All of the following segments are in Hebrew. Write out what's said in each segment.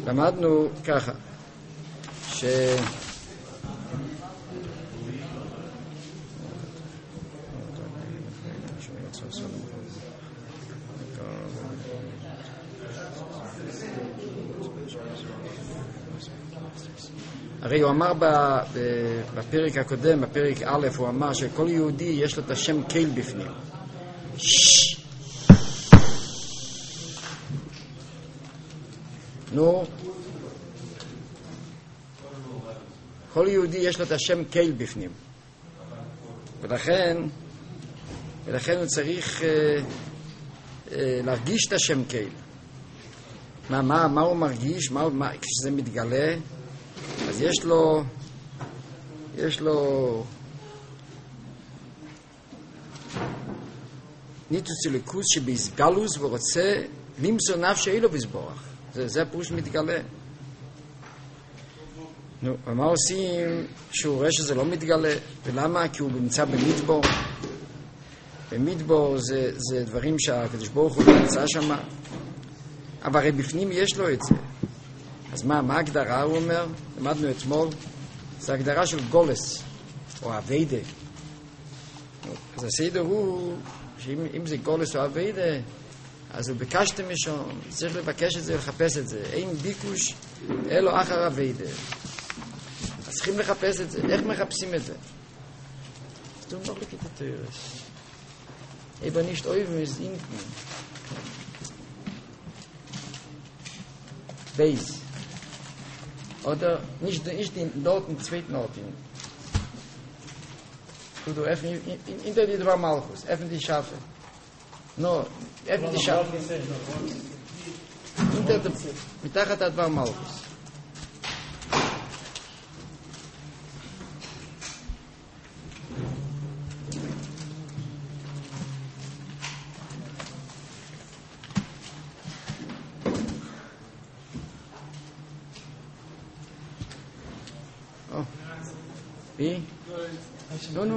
למדנו ככה, הרי הוא אמר בפרק הקודם, בפרק א', הוא אמר שכל יהודי יש לו את השם קייל בפנים. נו, כל יהודי יש לו את השם קייל בפנים, ולכן הוא צריך להרגיש את השם קייל. מה הוא מרגיש? כשזה מתגלה, אז יש לו ניתוץ אלוקות שבהסגלוס ורוצה למצוא נפש אילו בסבורך. זה הפירוש מתגלה. נו, ומה עושים שהוא רואה שזה לא מתגלה? ולמה? כי הוא נמצא במדבור. במדבור זה דברים שהקדוש ברוך הוא נמצא שם, אבל הרי בפנים יש לו את זה. אז מה ההגדרה? הוא אומר, למדנו אתמול, זה הגדרה של גולס או אביידה. אז הסדר הוא שאם זה גולס או אביידה, אז הוא ביקשתם משום, צריך לבקש את זה, לחפש את זה. אין ביקוש אלו אחר אביידה. אז צריכים לחפש את זה. איך מחפשים את זה? Du noch nicht die Türe. Aber nicht oben ist hinten. Beis. Oder nicht dort im zweiten Ort. Du öffnen hinter die Dvar Malchus. Öffnen die Schafe. No, öffnen die Schafe. Hinter dem מתחת הדבר מלכוס. wie? No.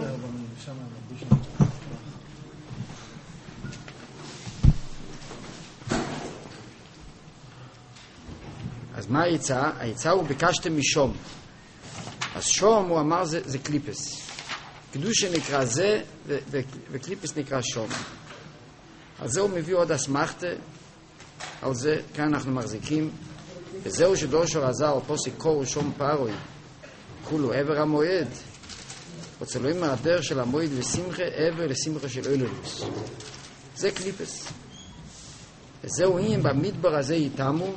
אז מה היצע? היצע הוא ביקשתם משום. אז שום הוא אמר זה קליפס. קדושה נקרא זה וקליפס נקרא שום. על זה הוא מביא עוד אסמכתה, על זה כאן אנחנו מחזיקים. וזהו שדורשו רזר פה סיכור שום פרוי כולו עבר המועד. רוצלוים מהדרך של המועד ושמחה עבר לשמחה של אילולוס. זה קליפס. וזהו אם במדבר הזה איתמו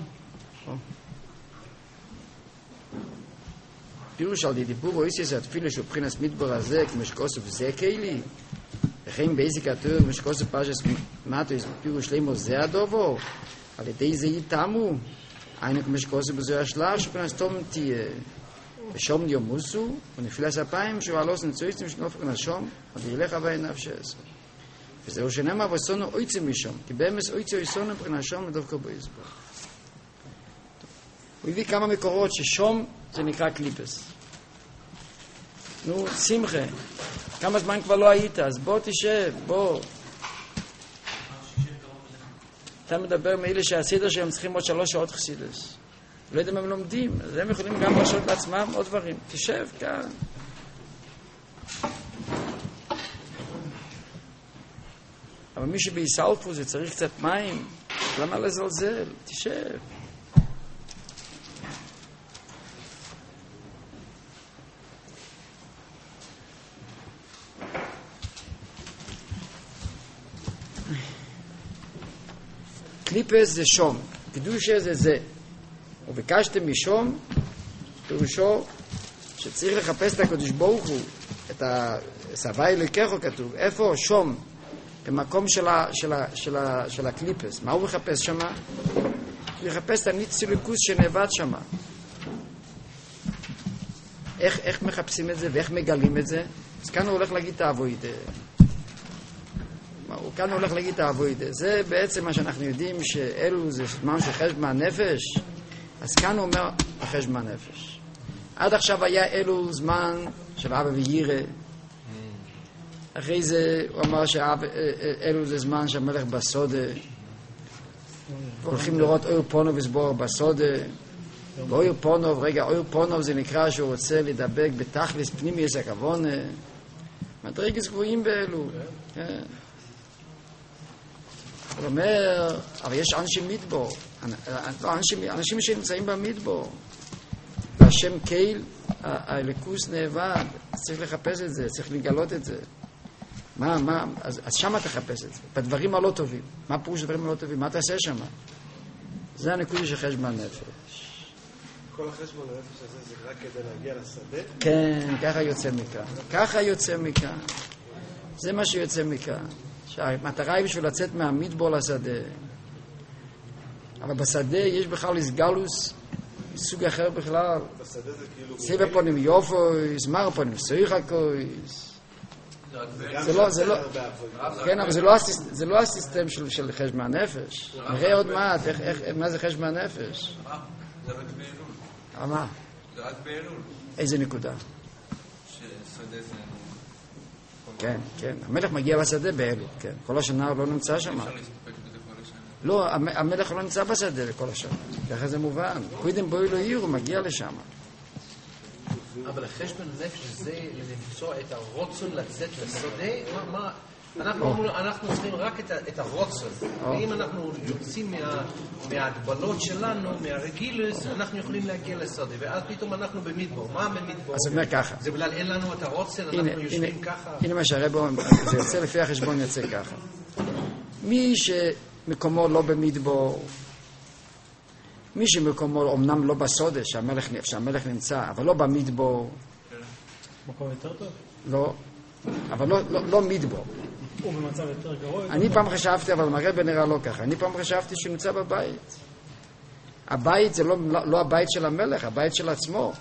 פירוש על דיבור או איסיס התפילה שהוא מבחינת מדבר הזה כמשקוסף זה קיילי וכן באיזה כתוב משקוסף פרשס מטו פירוש לימו זה הדובו על ידי זה איתמו היינו כמשקוסף בזה השלב שפרנס תום תהיה ושום יומוסו ונפילס הפיים שהוא עלוס נצויסטים שנופק נשום עד ילך הווי נפשס וזהו שנאמר וסונו אויצים משום כי באמס אויצי אויסונו פרנשום לדווקא בויסבור. הוא הביא כמה מקורות ששום זה נקרא קליפס. נו, שמחה, כמה זמן כבר לא היית, אז בוא תשב, בוא. אתה מדבר מאלה שהסדר שהם צריכים עוד 3 שעות חסידס. לא יודע אם הם לומדים, אז הם יכולים גם לשאול בעצמם עוד דברים. תשב כאן. אבל מי שבהיסלפו זה צריך קצת מים, למה לזלזל? תשב. קליפס זה שום, קדושה זה. וביקשתם משום, פירושו שצריך לחפש את הקדוש ברוך הוא, את הסבי אלוהיכו כתוב, איפה שום, במקום של הקליפס. מה הוא מחפש שמה? הוא מחפש את הניץ אלוקות שנאבד שמה. איך מחפשים את זה ואיך מגלים את זה? אז כאן הוא הולך להגיד את העבודה. כאן הוא הולך להגיד את העבודה. זה בעצם מה שאנחנו יודעים שאלו זה זמן של חשבון נפש. אז כאן הוא אומר חשבון נפש. עד עכשיו היה אלו זמן של אבא וירא. אחרי זה הוא אמר שאלו זה זמן שהמלך בסודה. הולכים לראות אור פונו וסבור בסודה. ואויר פונוב, רגע, אויר פונוב זה נקרא שהוא רוצה לדבק בתכלס פנימיוס הכוונה. מדרגות גבוהים באלו. כן. הוא אומר, אבל יש אנשים מדבור. אנשים שנמצאים במדבור. והשם קהיל, האלוקוס נאבד. צריך לחפש את זה, צריך לגלות את זה. אז שמה תחפש את זה. בדברים הלא טובים. מה פירוש הדברים הלא טובים? מה תעשה שמה? זה הנקודה של חשבון נפש. כל החשבון הנפש הזה זה רק כדי להגיע לשדה? כן, ככה יוצא מכאן. ככה יוצא מכאן. זה מה שיוצא מכאן. שהמטרה היא בשביל לצאת מהמדבור לשדה. אבל בשדה יש בכלל איסגלוס מסוג אחר בכלל. בשדה זה כאילו... סיבה פונים יופויס, מר פונים סויחקויס. זה לא, כן, אבל זה לא הסיסטם של חשבון הנפש. נראה עוד מעט, מה זה חשבון הנפש. זה רק באלול. מה? זה רק באלול. איזה נקודה? ששדה זה... כן, כן. המלך מגיע בשדה באלול, כן. כל השנה הוא לא נמצא שם. אפשר להסתפק בזה כל השנה. לא, המלך לא נמצא בשדה כל השנה. ככה זה מובן. קודם בואי לו עיר, הוא מגיע לשם. אבל החשבון נפש זה למצוא את הרוצון לצאת לשדה, מה? אנחנו צריכים רק את הרוצון. ואם אנחנו יוצאים מההגבלות שלנו, מהרגילוס, אנחנו יכולים להגיע לשדה. ואז פתאום אנחנו במדבור. מה במדבור? אז אומר ככה. זה בגלל אין לנו את הרוצון, אנחנו יושבים ככה. הנה מה שהרב אומר, זה יוצא לפי החשבון יוצא ככה. מי שמקומו לא במדבור, מי שמקומו אמנם לא בסודה, שהמלך נמצא, אבל לא במדבור. מקום יותר טוב? לא, אבל לא מדבור. הוא במצב יותר גרוע? אני פעם חשבתי, אבל הרב נראה לא ככה, אני פעם חשבתי שהוא נמצא בבית. הבית זה לא הבית של המלך, הבית של עצמו.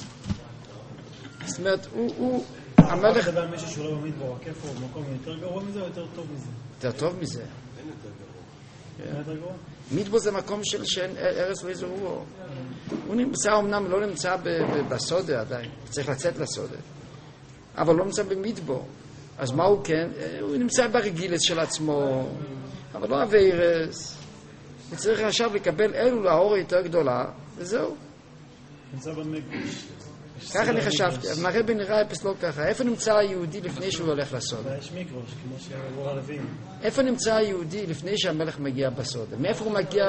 זאת אומרת, הוא המלך... אתה מדבר על מישהו שהוא לא במדבור, הכיף הוא במקום יותר גרוע מזה או יותר טוב מזה? יותר טוב מזה. אין יותר גרוע. אין יותר גרוע? מדבור זה מקום שאין ארץ ואיזה הוא נמצא, אמנם לא נמצא בסודה עדיין, צריך לצאת לסודה, אבל לא נמצא במדבור. אז מה הוא כן? הוא נמצא ברגילת של עצמו, אבל לא הווירס. הוא צריך עכשיו לקבל אלו לאור יותר גדולה, וזהו. נמצא במקדש. ככה אני חשבתי, אבל הרבי נראה אפס לא ככה. איפה נמצא היהודי לפני שהוא הולך לסודה? יש מיקרוש, כמו שאמרו הלווים. איפה נמצא היהודי לפני שהמלך מגיע בסודה? מאיפה הוא מגיע?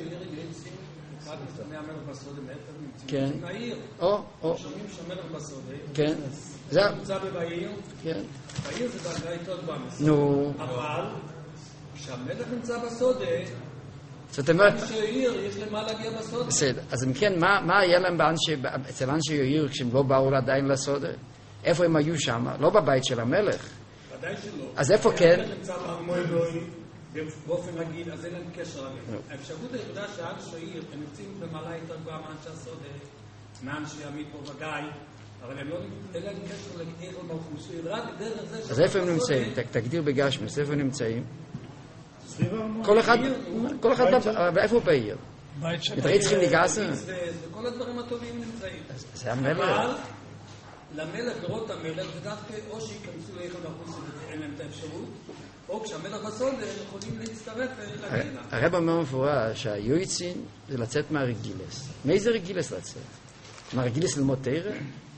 כן. או. שומעים שהמלך בסודה. כן. זה... נמצא בבעיר. כן. בעיר זה דרגה יותר גבוהה. נו. אבל כשהמלך נמצא בסודה, זאת אומרת... אנשי העיר, יש להם מה להגיע בסודה. בסדר. אז אם כן, מה היה להם אצל אנשי העיר כשהם לא באו עדיין לסודה? איפה הם היו שם? לא בבית של המלך. ודאי שלא. אז איפה כן? המלך נמצא בארמון אלוהים, באופן רגיל, אז אין להם קשר עליהם. האפשרות היחידה שאנשי העיר, הם נמצאים במעלה יותר גבוהה מאנשי הסודה, מאנשי המדבור וגיא, אבל הם לא, אין להם קשר לעיר באוכלוסייה, רק דרך זה... אז איפה הם נמצאים? תגדיר בגשמס, איפה הם נמצאים? סביב הארמון. כל אחד, איפה הוא בעיר? בית של... מתחיל צריכים לגסה? וכל הדברים הטובים נמצאים. זה המלך. אבל למלך, לראות המלך, זה דווקא או שיכנסו לאיכל באוכלוסייה ואין להם את האפשרות, או כשהמלך בסוד הם יכולים להצטרף ולהגיע. הרב אומר מפורש שהיועצין זה לצאת מהרגילס. מאיזה רגילס לצאת? מהרגילס ללמוד תירא?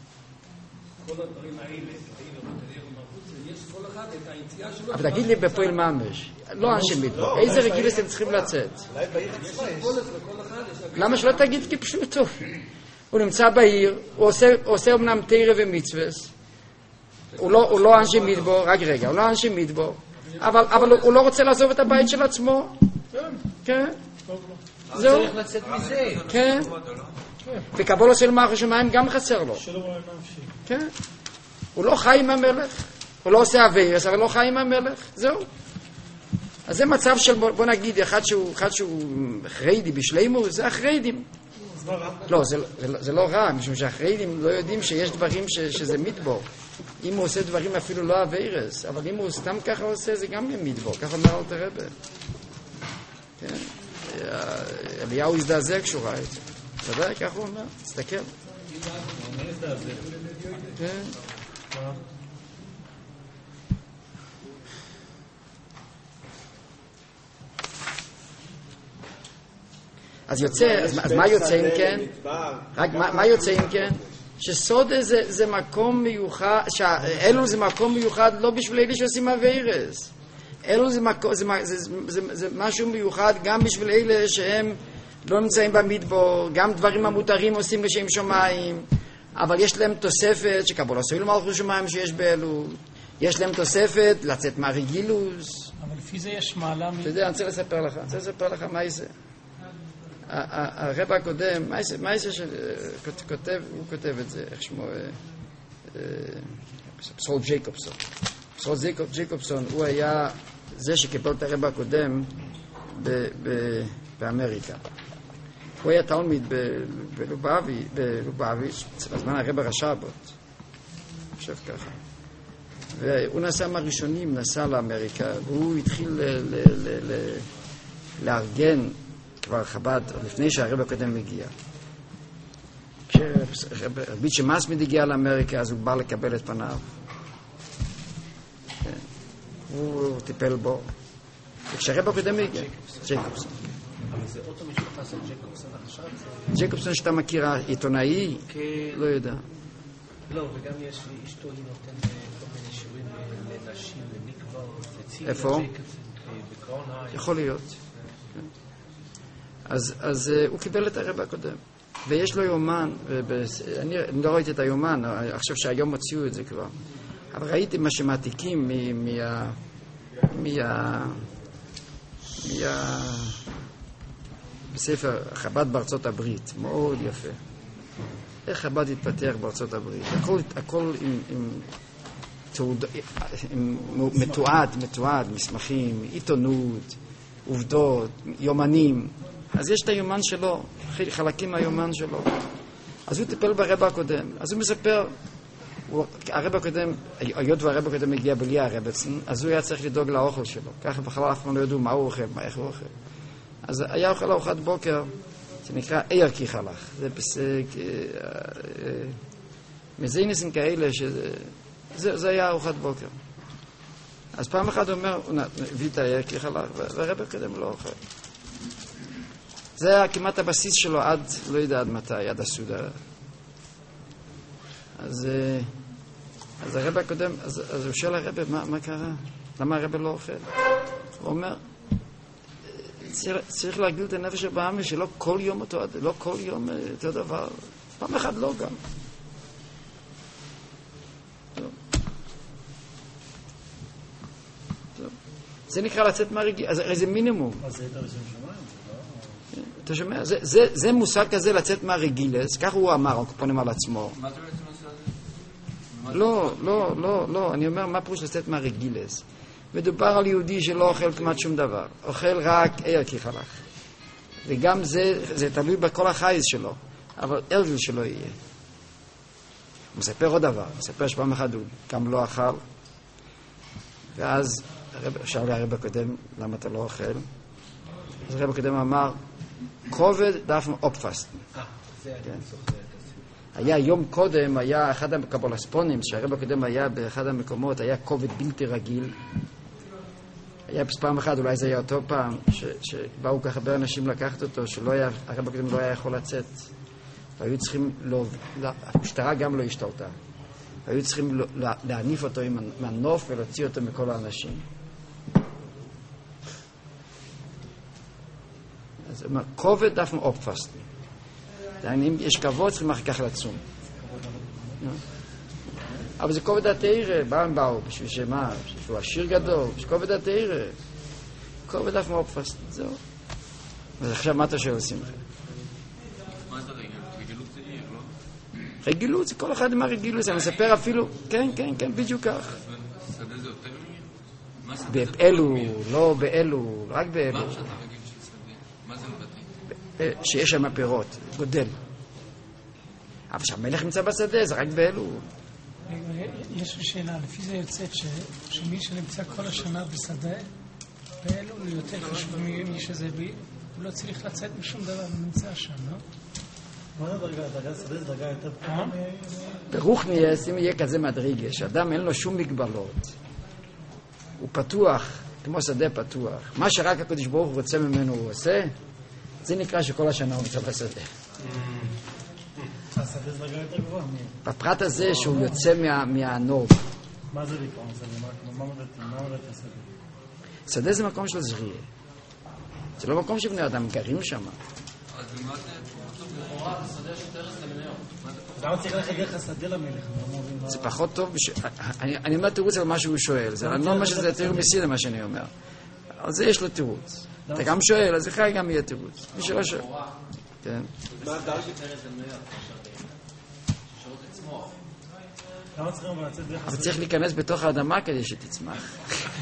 כל הדברים האלה, יש כל אחד את היציאה שלו. אבל תגיד לי בפועל ממש, לא אנשי מדבר, איזה רגילס הם צריכים לצאת? אולי בעיר עצמה יש. לכל אחד יש... למה שלא תגיד כפשוטו? הוא נמצא בעיר, הוא עושה אמנם תירא ומצווס, הוא לא אנשי מדבר, רק רגע, הוא לא אנשי מדבר, אבל הוא לא רוצה לעזוב את הבית של עצמו. כן. זהו. צריך לצאת מזה. כן. וקבולו של מערכו שמיים גם חסר לו. כן. הוא לא חי עם המלך. הוא לא עושה אביירס, אבל לא חי עם המלך. זהו. אז זה מצב של, בוא נגיד, אחד שהוא חריידי בשלימו, זה החריידים. לא, זה לא רע, משום שהחריידים לא יודעים שיש דברים שזה מדבור. אם הוא עושה דברים אפילו לא אביירס, אבל אם הוא סתם ככה עושה, זה גם מדבור. ככה אומר אלתר רבי. כן. אליהו הזדעזע כשהוא ראה את זה. אתה יודע, ככה הוא אומר, תסתכל. כן. אז יוצא, אז מה יוצא אם כן? רק מה יוצא אם כן? שסודה זה מקום מיוחד, אלו זה מקום מיוחד לא בשביל אלה שעושים אביירס. אלו זה משהו מיוחד גם בשביל אלה שהם לא נמצאים במדבור, גם דברים המותרים עושים לשם שמיים, אבל יש להם תוספת שקבול עשוי למלכות שמיים שיש באלו, יש להם תוספת לצאת מהרגילוס. אבל לפי זה יש מעלה... אתה יודע, אני רוצה לספר לך מה זה. הרב הקודם, מה זה שכותב, הוא כותב את זה, איך שמו, סול ג'ייקובסון. סול ג'ייקובסון, הוא היה זה שקיבל את הרב הקודם באמריקה. הוא היה תלמיד בלובביץ', בזמן הרב הרש"בות, אני חושב ככה. והוא נסע מהראשונים, נסע לאמריקה, והוא התחיל לארגן כבר חב"ד, לפני שהרב הקודם הגיע. כשרבי שמסמיד הגיע לאמריקה, אז הוא בא לקבל את פניו. הוא טיפל בו. וכשהרב הקודם הגיע, ג'ייקובסון. אבל זה אותו משפחה של ג'ייקובסון עכשיו? ג'ייקובסון שאתה מכיר, עיתונאי? לא יודע. לא, וגם יש לי אשתו, היא נותן כל מיני שיעורים לנשים, למקוואות, איפה? יכול להיות. אז הוא קיבל את הרב הקודם. ויש לו יומן, אני לא ראיתי את היומן, אני חושב שהיום הוציאו את זה כבר. אבל ראיתי מה שמעתיקים בספר חב"ד בארצות הברית, מאוד יפה. איך חב"ד התפתח בארצות הברית. הכל מתועד, מסמכים, עיתונות, עובדות, יומנים. אז יש את היומן שלו, חלקים מהיומן שלו. אז הוא טיפל ברב הקודם. אז הוא מספר, הרב הקודם, היות והרב הקודם הגיע בלי הרבצן, אז הוא היה צריך לדאוג לאוכל שלו. ככה בכלל אף פעם לא ידעו מה הוא אוכל, איך הוא אוכל. אז היה אוכל ארוחת בוקר, זה נקרא אייר כיכלך. זה מזינסים כאלה, זה היה ארוחת בוקר. אז פעם אחת הוא אומר, הוא הביא את האייר כיכלך, והרב הקודם לא אוכל. זה היה כמעט הבסיס שלו עד, לא יודע עד מתי, עד הסעודה. אז הרב הקודם, אז הוא שואל הרב, מה קרה? למה הרב לא אוכל? הוא אומר, צריך להגדיל את הנפש הבאמי, שלא כל יום אותו דבר. פעם אחת לא גם. זה נקרא לצאת מהרגיל, אז הרי זה מינימום. אז זה יותר לשם שמיים? אתה שומע? זה מושג כזה לצאת מהרגילס, כך הוא אמר, הוא פונים על עצמו. מה אתה בעצם לא, אני אומר, מה פירוש לצאת מהרגילס? מדובר על יהודי שלא אוכל כמעט שום דבר, אוכל רק אייר כיכלך. וגם זה תלוי בכל החייז שלו, אבל הרגל שלו יהיה. הוא מספר עוד דבר, מספר שפעם אחת הוא גם לא אכל, ואז שאל הרב הקודם, למה אתה לא אוכל? אז הרב הקודם אמר, כובד דאפן אופפסטן. היה יום קודם, היה אחד הקבולספונים, שהרב הקודם היה באחד המקומות, היה כובד בלתי רגיל. היה פעם אחת, אולי זה היה אותו פעם, שבאו ככה הרבה אנשים לקחת אותו, הרב הקודם לא היה יכול לצאת. והיו צריכים, המשטרה גם לא השתלטה. והיו צריכים להניף אותו עם מנוף ולהוציא אותו מכל האנשים. אז הוא אומר, כובד דאפן אופפסטן. אם יש כבוד, צריכים אחר כך לצום. אבל זה כובד התאירה, באו, בשביל שמה? בשביל עשיר גדול, בשביל כובד התאירה. כובד דאפן אופפסטן, זהו. אז עכשיו מה אתה שואל עושים? מה זה רגילות? רגילות זה עיר, לא? רגילות, זה כל אחד עם הרגילות. אני מספר אפילו, כן, בדיוק כך. שדה זה יותר מעיר? באלו, לא באלו, רק באלו. מה שאתה רגיל של שדה? מה זה מבטא? שיש שם פירות, גודל. אבל שהמלך נמצא בשדה, זה רק באלו. יש לי שאלה, לפי זה יוצאת שמי שנמצא כל השנה בשדה, באלו הוא יותר חשוב ממי שזה בי, הוא לא צריך לצאת משום דבר, הוא נמצא שם, לא? מה זה דרגה? דרגה שדה זה דרגה יותר פתוחה? ברוחניאס, אם יהיה כזה מדרגה, שאדם אין לו שום מגבלות, הוא פתוח, כמו שדה פתוח. מה שרק הקדוש ברוך הוא רוצה ממנו הוא עושה, זה נקרא שכל השנה הוא נמצא בשדה. השדה זה רגע יותר גבוה. בפרט הזה שהוא יוצא מהנורמה. מה זה לקרוא? מה מדעת השדה? שדה זה מקום של זריעה. זה לא מקום שבני אדם גרים שם. אז במה זה? למה צריך ללכת דרך השדה למלך? זה פחות טוב. אני אומר תירוץ על מה שהוא שואל. אני לא אומר שזה תיאור מסי למה שאני אומר. על זה יש לו תירוץ. אתה גם שואל, אז לך גם יהיה תירוץ. מי שלא שואל. כן. מה הדרך? למה צריכים לצאת דרך אבל השדה? צריך להיכנס בתוך האדמה כדי שתצמח.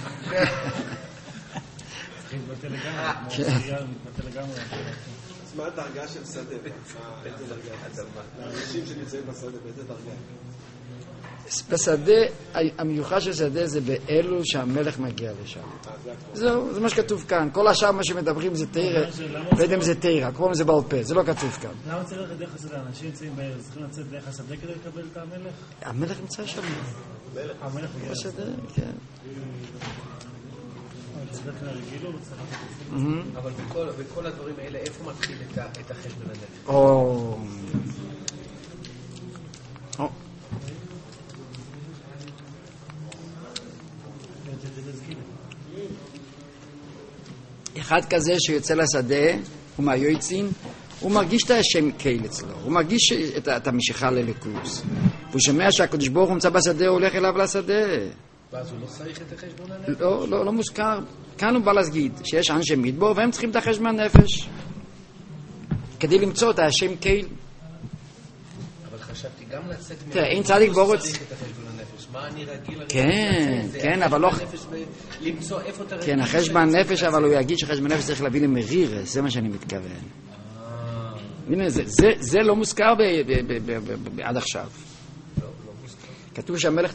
מתבטא לגמרי. אז מה הדרגה של שדה? איזה דרגה? האנשים שנמצאים בשדה, באיזה דרגה? בשדה, המיוחד של שדה זה באלו שהמלך מגיע לשם. זהו, זה מה שכתוב כאן. כל השאר מה שמדברים זה תירה, לא יודע אם זה תירה, כמו זה בעל פה, זה לא כתוב כאן. למה צריך ללכת דרך השדה? אנשים נמצאים בארץ, צריכים לצאת דרך השדה כדי לקבל את המלך? המלך נמצא שם. המלך מגיע לשדה. בשדה, כן. זה דרך כלל רגיל או צריך? אבל בכל הדברים האלה, איפה מתחיל את החשבון הנפש? אחד כזה שיוצא לשדה, הוא מהיועצים, הוא מרגיש את השם קהיל אצלו, הוא מרגיש את המשיכה לליכוז. והוא שומע שהקדוש ברוך הוא נמצא בשדה, הוא הולך אליו לשדה. ואז הוא לא צריך את החשבון הנפש? לא מוזכר. כאן הוא בא להגיד שיש אנשי מדבור, והם צריכים את החשבון הנפש. כדי למצוא את השם קהיל. אבל חשבתי גם לצאת... תראה, אין צדיק באורץ... צריך את החשבון הנפש. מה אני רגיל... כן, אבל לא... למצוא איפה אתה רגיל... כן, החשבון הנפש, אבל הוא יגיד שחשבון הנפש צריך להביא למריר, זה מה שאני מתכוון. הנה, זה לא מוזכר עד עכשיו. כתוב שהמלך...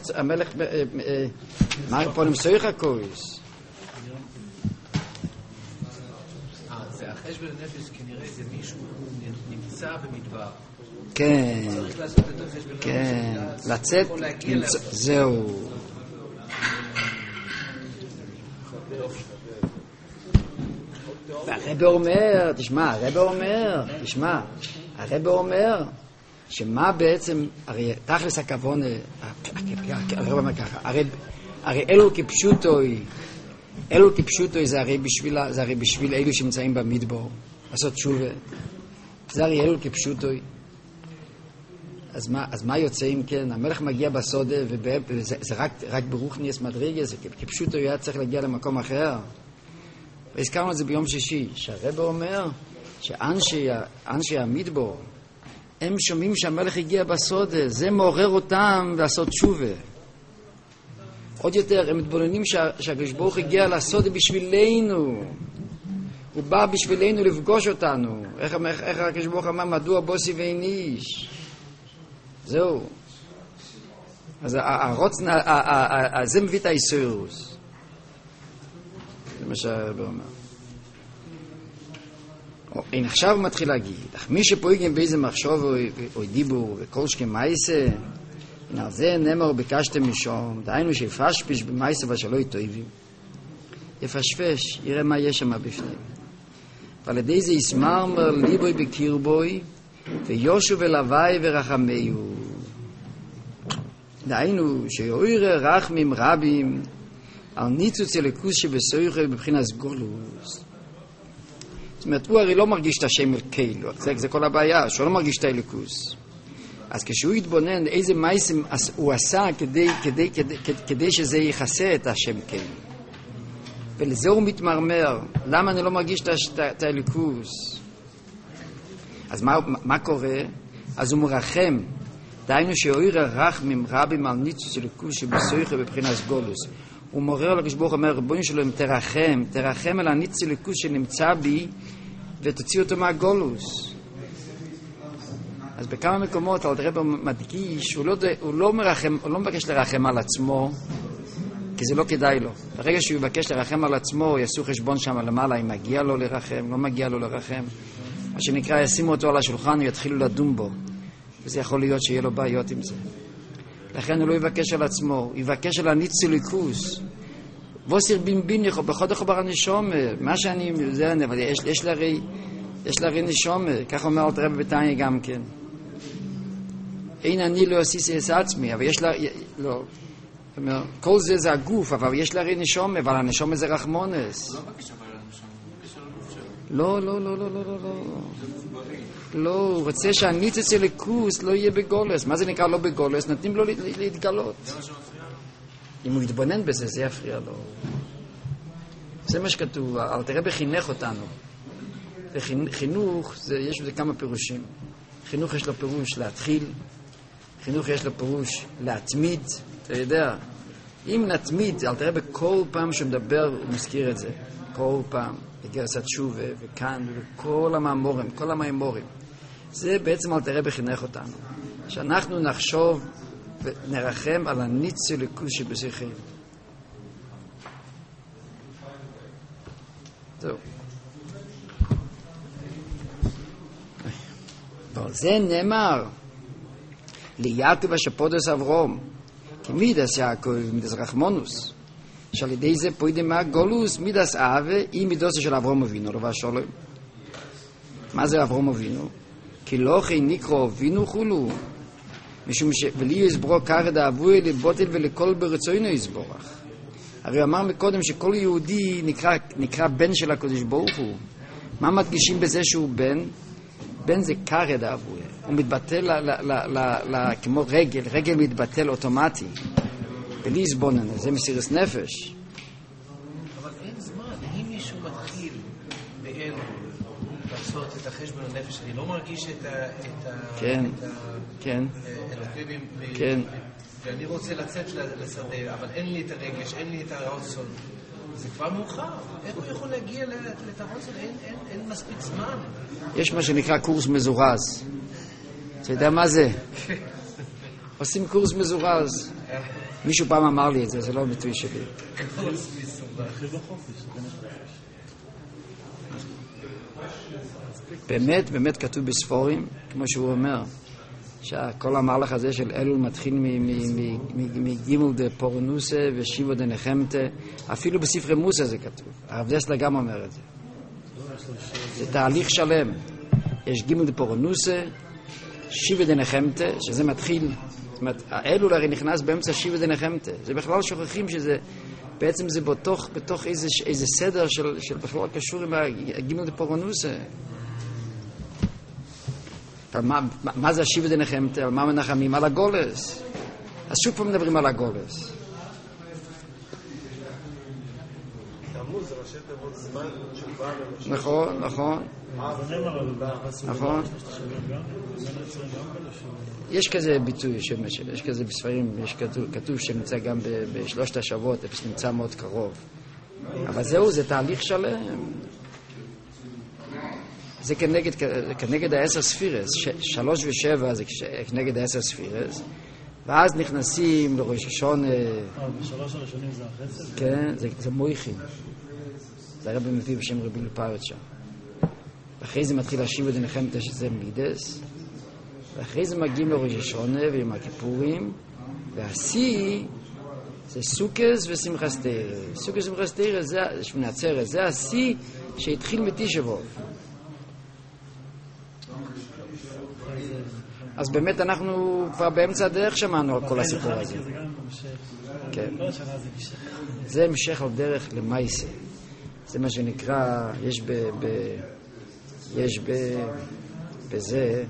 מה פה נמצא לך כויס? זה החשבון הנפש, כנראה זה מישהו נמצא במדבר. כן. צריך לעשות את החשבון הנפש. כן, לצאת... זהו. והרבא אומר, תשמע, הרבא אומר שמה בעצם, הרי תכלס הכוון, הרבא אומר ככה, הרי אלו כפשוטוי זה הרי בשביל אלו שנמצאים במדבר, לעשות תשובה, זה הרי אלו כפשוטוי. אז מה יוצא אם כן? המלך מגיע בסודה, וזה רק ברוך נס מדרגה, זה כפשוטוי היה צריך להגיע למקום אחר. והזכרנו את זה ביום שישי, שהרבא אומר שאנשי המדבר, הם שומעים שהמלך הגיע בסודה, זה מעורר אותם לעשות תשובה. עוד יותר, הם מתבוננים שהקדוש ברוך הגיע לסודה בשבילנו. הוא בא בשבילנו לפגוש אותנו. איך הקדוש ברוך אמר, מדוע בוסי ואיניש? זהו. אז זה מביא את האיסורוס. זה מה שהרבא אומר. אין עכשיו מתחיל להגיד, אך מי שפועלים באיזה מחשוב או דיבור וכל שכם מייסה, על זה נאמר ביקשתם משום, דהיינו שיפשפש במייסה ושלא יטויבים. יפשפש, יראה מה יש שם בפנים. ועל ידי זה יסמרמר ליבוי בקרבוי, ויושו ולוואי ורחמיו. דהיינו שיועירה רחמים רבים, על ניצוץ אלוקוס שבסויכה בבחינת גולוס. זאת אומרת, הוא הרי לא מרגיש את השם אל קהילו, זה כל הבעיה, שהוא לא מרגיש את האלוקוס. אז כשהוא יתבונן איזה מייסים הוא עשה כדי שזה יכסה את השם קהילו. ולזה הוא מתמרמר, למה אני לא מרגיש את האלוקוס? אז מה קורה? אז הוא מרחם, דהיינו שיועירה רחמים רבים על ניצוץ אלוקוס שבסויכה בבחינת גולוס. הוא מורר לקדוש ברוך הוא, אומר, ריבונו שלום, תרחם על הניצוץ אלוקוס שנמצא בי ותוציא אותו מהגולוס. אז בכמה מקומות הרבא מדגיש, הוא לא מבקש לרחם על עצמו, כי זה לא כדאי לו. ברגע שהוא יבקש לרחם על עצמו, יעשו חשבון שם למעלה, אם מגיע לו לרחם, לא מגיע לו לרחם. מה שנקרא, ישימו אותו על השולחן ויתחילו לדון בו. וזה יכול להיות שיהיה לו בעיות עם זה. לכן הוא לא יבקש על עצמו, הוא יבקש על הניצוץ אלוקוס. וסיר בימביניך, בחודך בר הנשום, מה שאני, אבל יש לי הרי, יש לה נשומה, כך אומר אלתר רבי בתניא גם כן. אין אני לא עשיתי את עצמי, אבל יש לה, לא, כל זה הגוף, אבל יש לה נשומה, אבל הנשומה זה רחמונס. לא בקשר לנשום, בקשר לגוף שלו. לא, הוא רוצה שהניצוץ אלוקות לא יהיה בגולס. מה זה נקרא לא בגולס? נותנים לו להתגלות. זה מה שמפריע לו. אם הוא יתבונן בזה, זה יפריע לו. זה מה שכתוב, אלתר רבי חינך אותנו. חינוך, יש בזה כמה פירושים. חינוך יש לו פירוש להתחיל, חינוך יש לו פירוש להתמיד, אתה יודע. אם נתמיד, אלתר רבי כל פעם שמדבר הוא מזכיר את זה. כל פעם, בגרסת תשובה, וכאן, וכל המאמורים, כל המאמורים. זה בעצם אלתר רבי חינך אותנו. שאנחנו נחשוב ונרחם על הניצוץ אלוקות שבשכלנו. זהו. זה נאמר ליעקב השפודס אברום כמידס יעקב מידס רחמונוס שעל ידי זה פוידם מהגולוס מידס אהבה עם מידוסו של אברום אבינו לא והשולם. מה זה אברום אבינו? כי לא חי נקרו אבינו חולו משום ולי יסברו כרד אהבוי לבוטל ולכל ברצוינו יסבורך. הרי אמר מקודם שכל יהודי נקרא בן של הקדוש ברוך הוא. מה מדגישים בזה שהוא בן? בן זה כרד אהבוי. הוא מתבטל כמו רגל מתבטל אוטומטי. בלי יסבונן, זה מסירת נפש. אבל אין זמן, אם מישהו מתחיל באלו לעשות את החשבון הנפש, אני לא מרגיש את אלוקים, ואני רוצה לצאת לשדה, אבל אין לי את הרגש, אין לי את הרצון. זה כבר מאוחר. איך הוא יכול להגיע לתרצון? אין מספיק זמן. יש מה שנקרא קורס מזורז. אתה יודע מה זה? עושים קורס מזורז. מישהו פעם אמר לי את זה, זה לא ביטוי שלי. קורס מזורז. באמת כתוב בספורים, כמו שהוא אומר, שכל המהלך הזה של אלול מתחיל מגימול דה פורנוסה ושיבו דה נחמתה, אפילו בספרי מוסה זה כתוב. הרב דסלר גם אומר את זה. זה תהליך שלם. יש גימול דה פורנוסה, שיבו דה נחמתה, שזה מתחיל, זאת אומרת, האלול הרי נכנס באמצע שיבו דה נחמתה. זה בכלל שוכחים שזה, בעצם זה בתוך איזה סדר של בכלל קשור עם הגימול דה פורנוסה. מה זה השיבה דנחמת? על מה מנחמים? על הגולס. אז שוב פעם מדברים על הגולס. תמוז זה ראשי תיבות זמן תשובה למשל. נכון. יש כזה ביטוי, יש כזה בספרים, יש כתוב שנמצא גם בשלושת השבועות, נמצא מאוד קרוב. אבל זהו, זה תהליך שלם. זה כנגד 10 ספירס, 3 ו7 זה כנגד 10 ספירס, ואז נכנסים לראש השונה. בשלוש הראשונים זה החסד? כן, זה מויכים. זה הרב מביא בשם רבי לופרט שם. ואחרי זה מתחיל להשיב את הנחמת שזה מידס, ואחרי זה מגיעים לראש השונה ועם הכיפורים, והשיא זה סוכס ושמחת תורה. סוכס ושמחת תורה זה שמונה עצרת, זה השיא שהתחיל מתשע. אז באמת אנחנו כבר באמצע הדרך שמענו על כל הסיפור הזה. כן. זה המשך על דרך למעשה. זה מה שנקרא, יש בזה,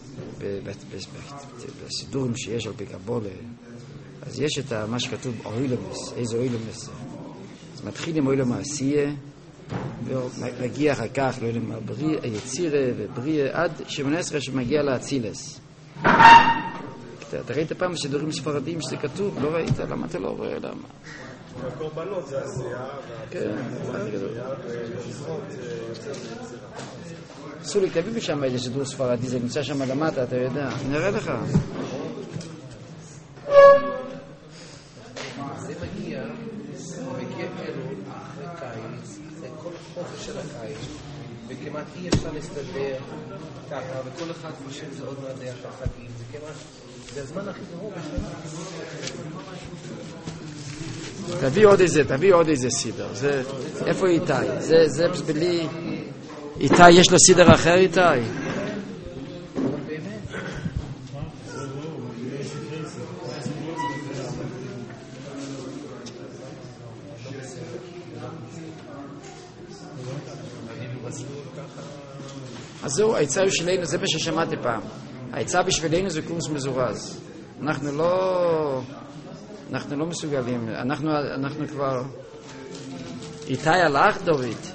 בסידורים שיש על בקבולה, אז יש את מה שכתוב אוילמס, איזה אוילמס. אז מתחיל עם אוילם העשייה, ומגיע אחר כך לאוילם היצירה ובריאה, עד 18 שמגיע לאצילס. אתה ראית פעם בסידורים ספרדיים שזה כתוב? לא ראית? למה אתה לא רואה? למה? הקורבנות זה עשייה, כן, סולי, תביא בשם איזה סידור ספרדי, זה נמצא שם למטה, אתה יודע. נראה לך. זה מגיע אלול אחרי קיץ, אחרי כל חופש של הקיץ, וכמעט אי אפשר להסתדר ככה, וכל אחד חושב זה עוד מעט את החגים, זה כמעט, זה הזמן הכי גרוע בשביל. תביא עוד איזה סידר. איפה איתי? זה בלי... איתי, יש לו סידר אחר, איתי? אז זהו, העצה בשבילנו, זה מה ששמעתי פעם. העצה בשבילנו זה קורס מזורז. אנחנו לא מסוגלים. אנחנו כבר... איתי הלך, דורית?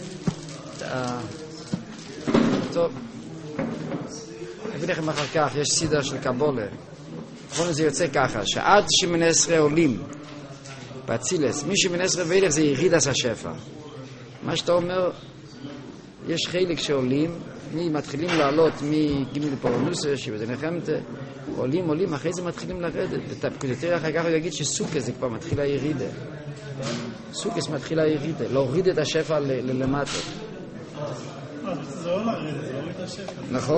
טוב. אגיד לכם אחר כך, יש סידר של קבולה. בכל זה יוצא ככה, שעד 18 עולים באצילס, מי 18 ואילך זה ירידת השפע. מה שאתה אומר, יש חלק שעולים, מתחילים לעלות מגימל פורנוסה, שבזה נחמתה, עולים, אחרי זה מתחילים לרדת. יותר אחר כך הוא יגיד שסוכס זה כבר מתחיל הירידה. סוכס מתחיל הירידה, להוריד את השפע ללמטה. זה לא לרדת, זה להוריד את השפע.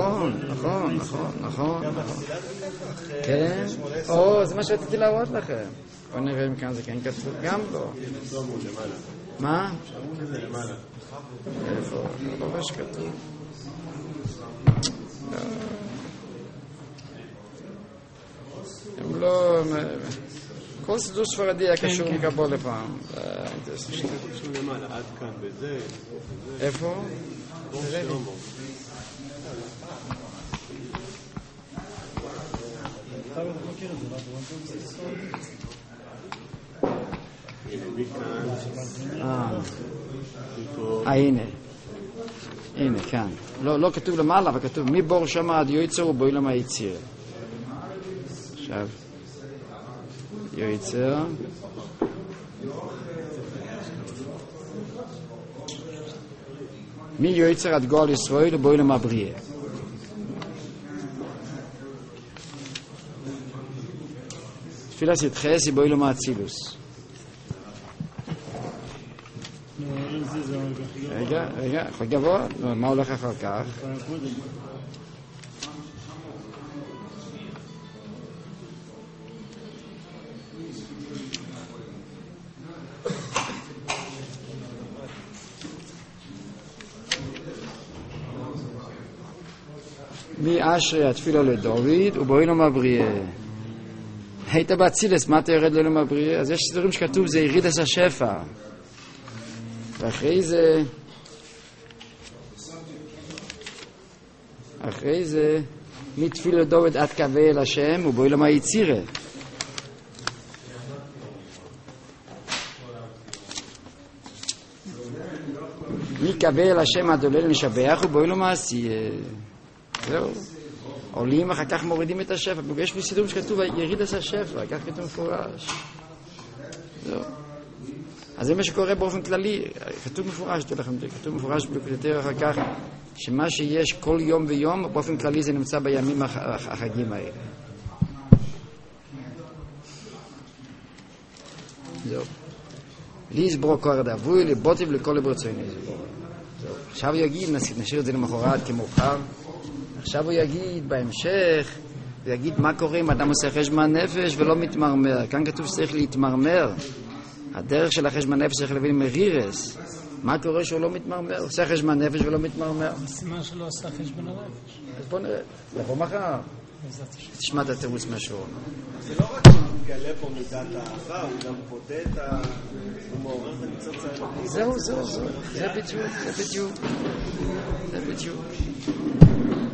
נכון. כן? זה מה שרציתי להראות לכם. בוא נראה אם כאן זה כן כתוב, גם לא. מה? איפה? לא רואה שכתוב. הם לא... כל סידור ספרדי היה קשור מקבול לפעם. עד כאן, בזה... איפה? הנה, כאן. לא כתוב למעלה, אבל כתוב מבור שמה עד יויצר ובאילם היציר. עכשיו, יויצר. מי יויצר עד גואל ישראל ובאילם הבריאה. תפילה סתחס היא באילם האצילוס. רגע, יכול גבוה? מה הולך אחר כך? מי אשרי התפילה לדוד ובאילם הבריאה. היית באצילס, מה אתה יורד לאילם הבריאה? אז יש סידורים שכתוב זה ירידת השפע. אחרי זה מתפילה דוד עד קווה אל השם ובאילם היצירה. מקווה אל השם עד עולה למשבח ובאילם העשייה. זהו. עולים אחר כך מורידים את השפע. יש בסידורים שכתוב ירידת השפע, כך כתוב מפורש. זהו. אז זה מה שקורה באופן כללי, כתוב מפורש, כתוב מפורש בקלטר אחר כך, שמה שיש כל יום ויום, באופן כללי זה נמצא בימים החגים האלה. זהו. לי יסבור כהר דאבוי, לבוטיב לכל ברצוני. זהו. עכשיו הוא יגיד, נשאיר את זה למחרת כמאוחר, עכשיו הוא יגיד בהמשך, הוא יגיד מה קורה אם אדם עושה חשבון נפש ולא מתמרמר. כאן כתוב שצריך להתמרמר. הדרך של החשבון נפש צריך להבין מרירס. מה קורה שהוא לא מתמרמר? עושה חשבון נפש ולא מתמרמר. הסימן שלא עושה חשבון הנפש. אז בוא נראה. לבוא מחר. תשמע את התירוץ מהשעון. זה לא רק שהוא מגלה פה מידת האהבה, הוא גם פודה את ה... הוא מעורר את הניצוץ האלוקי. זהו. זה בדיוק.